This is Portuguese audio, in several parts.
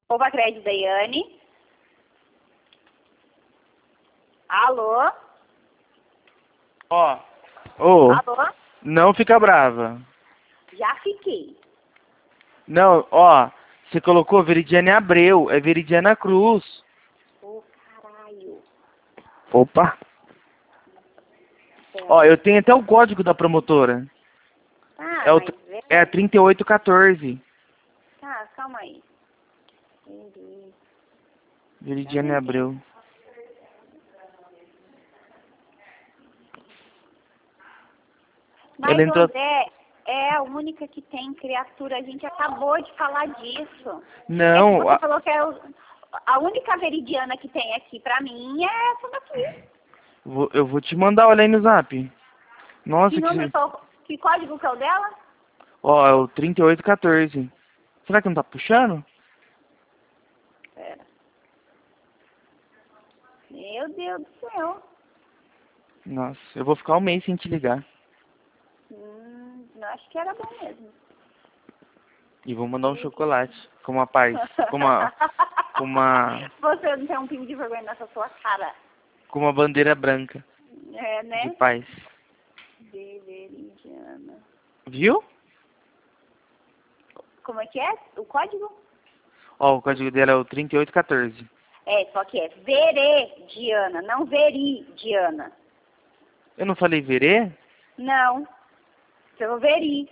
Opa, crédito, Daiane. Alô? Ó. Ô, Alô? não fica brava. Já fiquei. Não, ó. Você colocou Veridiana Abreu, é Veridiana Cruz. Ô, caralho. Opa. Ó, eu tenho até o código da promotora. Ah, É, o, mas é 3814. Tá, calma aí. Veridiana Abreu. Mas Ela o entrou... André é a única que tem criatura. A gente acabou de falar disso. Não, É que você falou que é a única veridiana que tem aqui pra mim é essa daqui. eu vou te mandar, olha aí no zap. Nossa, Que número, que código que é o dela? Ó, é o 3814. Será que não tá puxando? Pera. Meu Deus do céu. Nossa, eu vou ficar um mês sem te ligar. Eu acho que era bom mesmo. E vou mandar um chocolate. Com uma paz. Com uma... Com uma... Você não tem um pingo de vergonha nessa sua cara. Com uma bandeira branca. É, né? De paz. Veridiana. Viu? Como é que é? O código? Ó, o código dela é o 3814. É, só que é Verediana, não Veridiana. Eu não falei verê? Não. Seu Veri.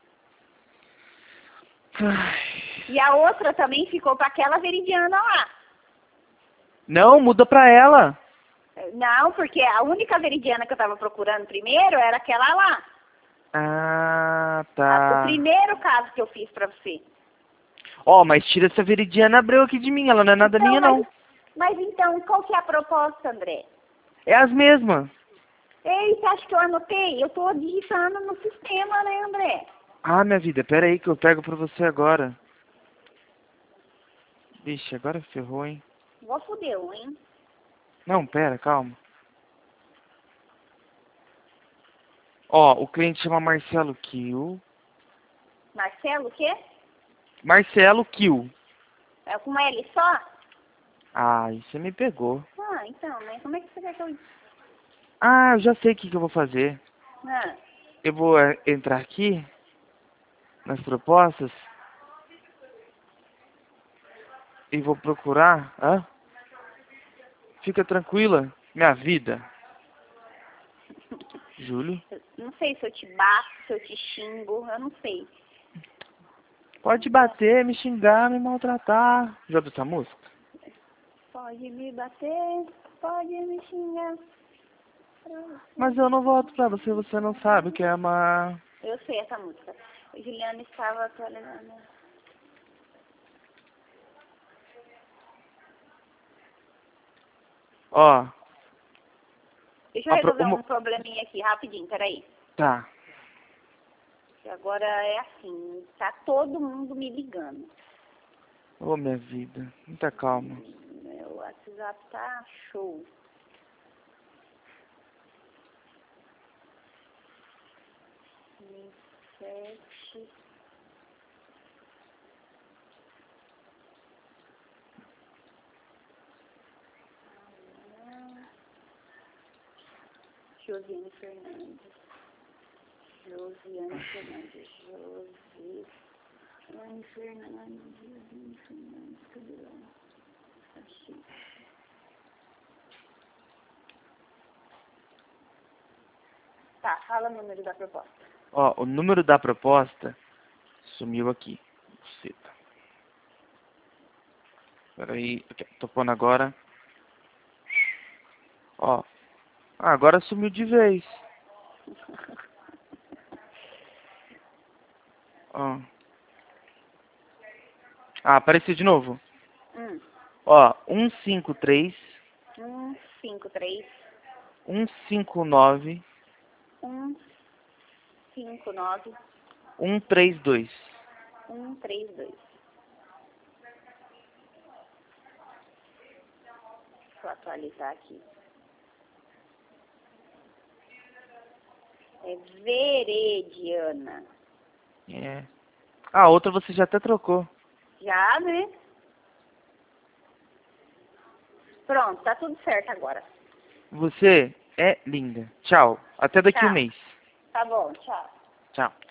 Ai. E a outra também ficou para aquela Veridiana lá. Não, muda pra ela. Não, porque a única Veridiana que eu estava procurando primeiro era aquela lá. Ah, O tá. primeiro caso que eu fiz para você. Ó, mas tira essa Veridiana Abreu aqui de mim. Ela não é nada Então, minha, não. mas então, qual que é a proposta, André? É as mesmas. Ei, você acha que eu anotei? Eu tô digitando no sistema, né, André? Ah, minha vida, pera aí que eu pego pra você agora. Vixe, agora ferrou, hein? Vou fudeu, hein? Não, pera, calma. Ó, o cliente chama Marcelo Kill. Marcelo, o quê? Marcelo Kill. É com L só? Ai, você me pegou. Ah, então, né? Como é que você quer que eu... Ah, eu já sei o que eu vou fazer. Ah, Eu vou entrar aqui nas propostas e vou procurar. Hã? Fica tranquila, minha vida. Júlio? eu não sei se eu te bato, se eu te xingo, eu não sei. Pode bater, me xingar, me maltratar. Já ouviu essa música? Pode me bater, pode me xingar. Mas eu não volto pra você, você não sabe o que é amar. Eu sei essa música. O Juliano estava atualizando. Ó. Deixa eu resolver um probleminha aqui, rapidinho, peraí. Tá. Que agora é assim, tá todo mundo me ligando. Ô, minha vida. Muita calma. Meu WhatsApp tá show. Sete. Josiane Fernandes. Josiane Fernandes. Josiane Fernandes. Tudo bem. Achei. Tá, fala o número da proposta. Ó, o número da proposta sumiu aqui. Buceta. Peraí. Aqui, tô pondo agora. Ó. Ah, agora sumiu de vez. Ó. Ah, apareceu de novo. Ó, 153 153 159 159 132. 132. Deixa eu atualizar aqui. É Verediana. É. A outra você já até trocou. Já, né? Pronto, tá tudo certo agora. Você é linda. Tchau. Até daqui Tchau. um mês. Tá bom, tchau. Tchau.